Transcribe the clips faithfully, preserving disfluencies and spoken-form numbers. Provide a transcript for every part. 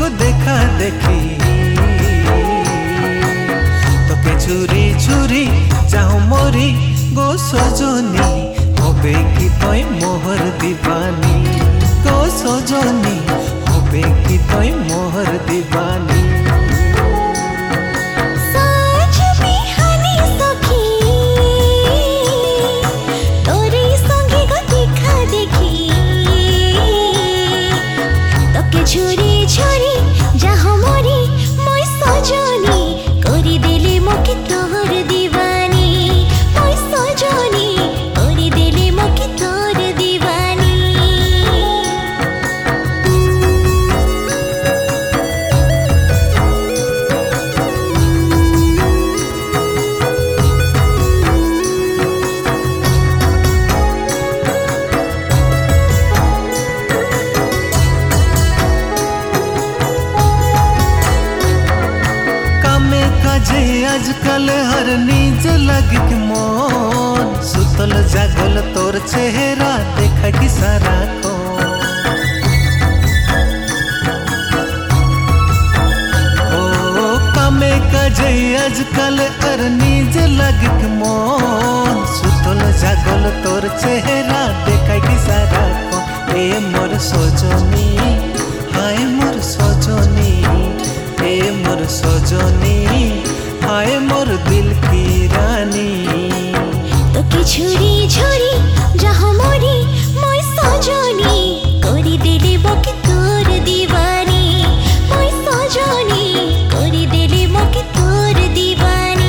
गो देखा देखी তোকে ছুরি ছুরি যাও মরি গো সজনী হবে কি তই মোহর দিবানী গো সজনী হবে কি তই মোহর দিবানী ছুরি ছুরি যাহ মরি মই সজনী করি দিলে মোকে তোর দিবানী মই সজনী করি দিলে মোকে তোর দিবানী जे आजकल हर नीज लगी कि मन सुतल जागल तोर चेहरा देखा कि सारा को ओ कमे का जे आजकल हर नीज लगी कि मन सुतल जागल तोर चेहरा देखा कि सारा को ए मोर सजनी हाय मोर सजनी ए मोर सजनी हाय मोर दिल की रानी তোকে ছুরি ছুরি যাহ মরি মই সজনী করি দিলে মোকে তোর দিবানী মই সজনী করি দিলে মোকে তোর দিবানী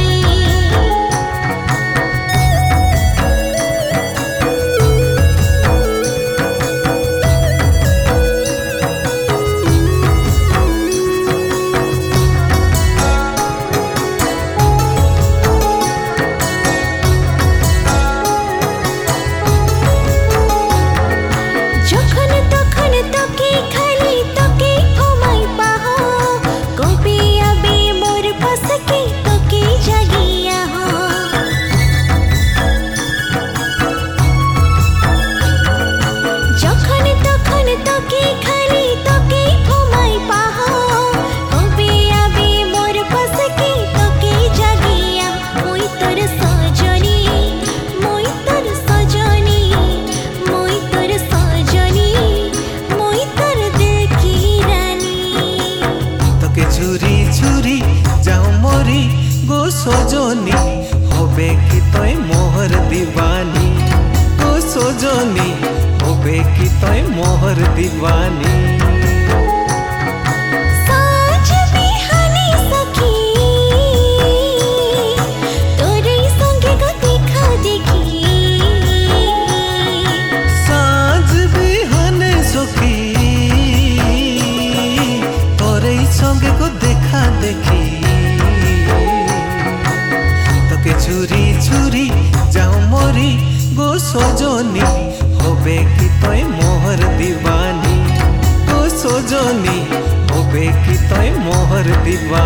ছুরি ছুরি যাও মরি গো সজনী হবে কি তই মোহর দিবানী গো সজনী হবে কি তই মোহর দিবানী संगे को देखा देखी তোকে ছুরি ছুরি যাও মরি গো সজনী হবে কি তই মোহর দিবানী গো সজনী হবে কি তই মোহর দিবানী।